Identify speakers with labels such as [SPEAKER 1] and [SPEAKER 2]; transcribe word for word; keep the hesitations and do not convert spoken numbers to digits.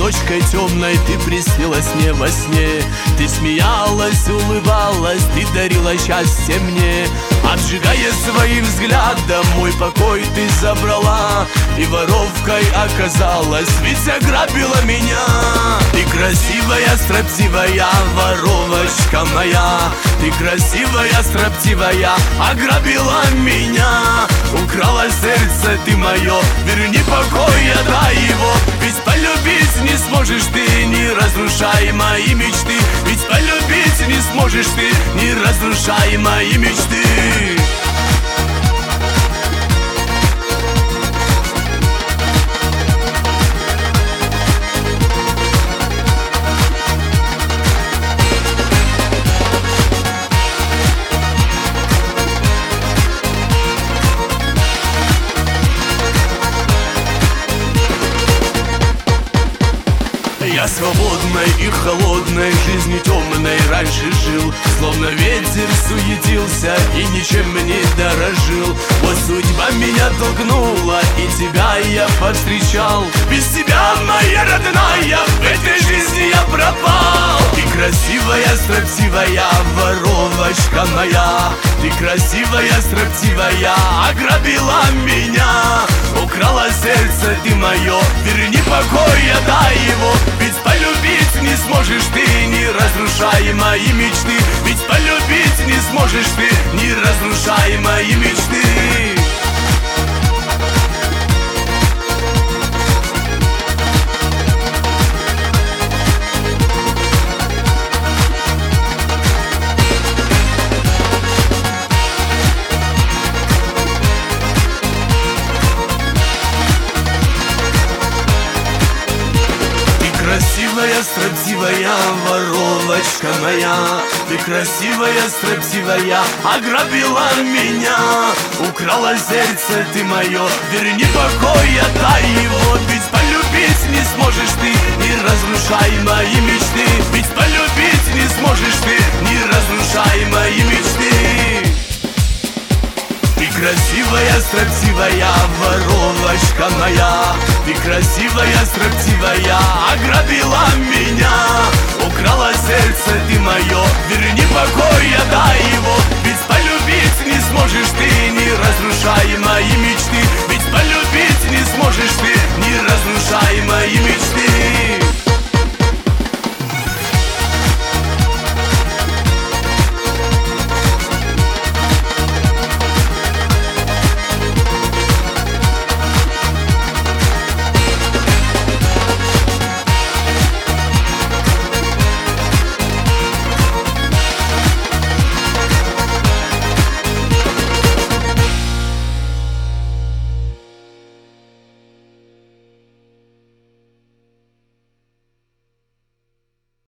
[SPEAKER 1] ночкой темной ты приснилась мне во сне. Ты смеялась, улыбалась, ты дарила счастье мне. Обжигая своим взглядом, мой покой ты забрала. И воровкой оказалась, ведь ограбила меня. Ты красивая, строптивая воровочка моя. Ты красивая, строптивая, ограбила меня. Украла сердце ты мое, верни покой, отдай его. Ведь полюбить не сможешь ты, не разрушай мои мечты. Ведь полюбить не сможешь ты, не разрушай мои мечты. Я свободной и холодной жизнью темной раньше жил. Словно ветер суетился и ничем не дорожил. Вот судьба меня толкнула, и тебя я повстречал. Без тебя, моя родная, в этой жизни я пропал. Ты красивая, строптивая воровочка моя. Ты красивая, строптивая, ограбила меня. Украла сердце ты мое, верни покой, отдай его. Ведь полюбить не сможешь ты, не разрушай мои мечты. Ведь полюбить не сможешь ты, не разрушай мои мечты. Красивая, строптивая воровочка моя. Ты красивая, строптивая, ограбила меня. Украла сердце ты мое, верни покой, отдай его. Ведь полюбить не сможешь ты, не разрушай мои мечты. Ведь полюбить не сможешь ты, не разрушай мои мечты. Ты красивая, строптивая воровочка моя. Ты красивая, строптивая, ограбила меня. Украла сердце ты мое, верни покой, отдай его.